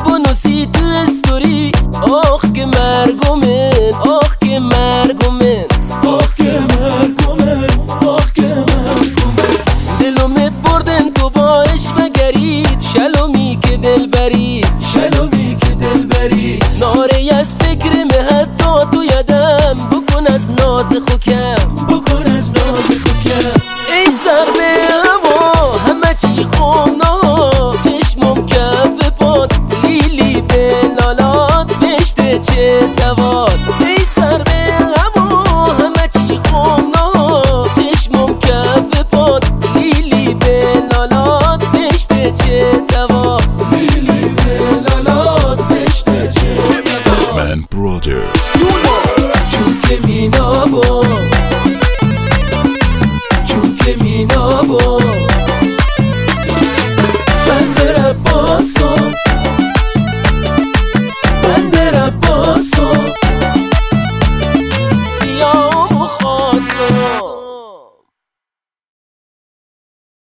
بنوسی تو استوری آخ که مرگومن آخ که مرگومن آخ که مرگومن آخ که مرگومن دلومت بردن تو با عشق گرید شلومی که دل برید شلومی که دل برید ناری از فکر حتی تو یادم بکن از ناز خوکم بکن از ناز خوکم ای سر به هوا همه چی خونا چشمم کف پاد لیلی به لالات بشته چه توا